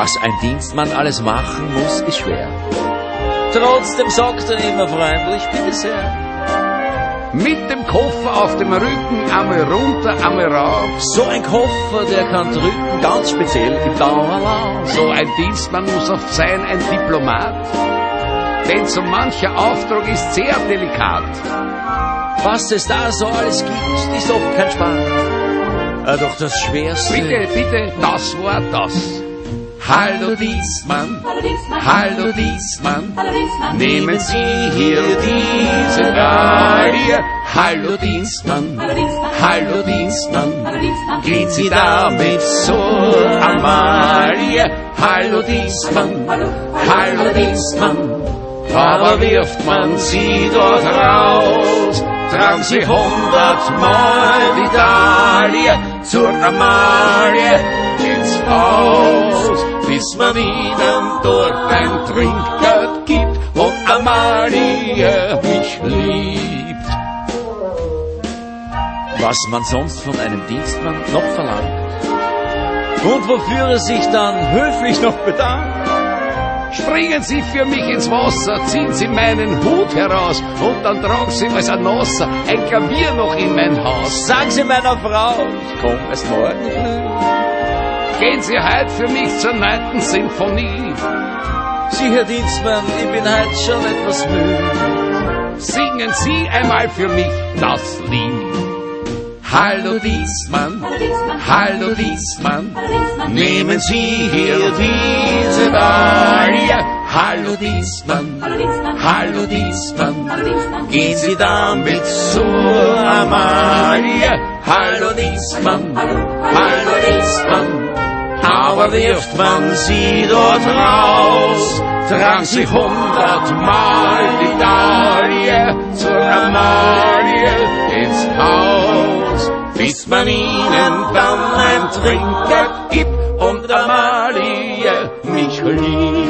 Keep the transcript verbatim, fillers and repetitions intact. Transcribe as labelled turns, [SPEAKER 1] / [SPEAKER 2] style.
[SPEAKER 1] Was ein Dienstmann alles machen muss, ist schwer. Trotzdem sagt er immer freundlich, bitte sehr.
[SPEAKER 2] Mit dem Koffer auf dem Rücken, einmal runter, einmal rauf.
[SPEAKER 1] So ein Koffer, der kann drücken, ganz speziell im Dauerlauf.
[SPEAKER 2] So ein Dienstmann muss oft sein, ein Diplomat. Denn so mancher Auftrag ist sehr delikat.
[SPEAKER 1] Was es da so alles gibt, ist oft kein Spaß. Äh, doch das Schwerste...
[SPEAKER 2] Bitte, bitte, das war das. Hallo Dienstmann, hallo Dienstmann, nehmen Sie hier diese Medaille. Hallo Dienstmann, hallo Dienstmann, gehen Sie damit zur Amalie. Hallo Dienstmann, hallo Dienstmann, aber wirft man Sie dort raus, tragen Sie hundertmal die Dahlie zur Amalie ins Haus, bis man ihnen dort ein Trinkgeld gibt und Amalie mich liebt.
[SPEAKER 1] Was man sonst von einem Dienstmann noch verlangt und wofür er sich dann höflich noch bedankt.
[SPEAKER 2] Springen Sie für mich ins Wasser, ziehen Sie meinen Hut heraus und dann tragen Sie als ein Nosser ein Klavier noch in mein Haus.
[SPEAKER 1] Sagen Sie meiner Frau, ich komm erst morgen früh.
[SPEAKER 2] Gehen Sie heut für mich zur neunten Sinfonie.
[SPEAKER 1] Sie, Herr Dienstmann, ich bin heut schon etwas müde.
[SPEAKER 2] Singen Sie einmal für mich das Lied. Hallo Dienstmann, hallo Dienstmann, nehmen Sie hier diese Dahlie. Hallo Dienstmann, hallo Dienstmann, gehen Sie damit zur Amalie. Hallo Dienstmann, hallo Dienstmann, aber wirft man Sie dort raus, tragen Sie hundertmal die Dahlie zur Amalie ins Haus, bis man ihnen dann ein Trinkgeld gibt und Amalie mich liebt.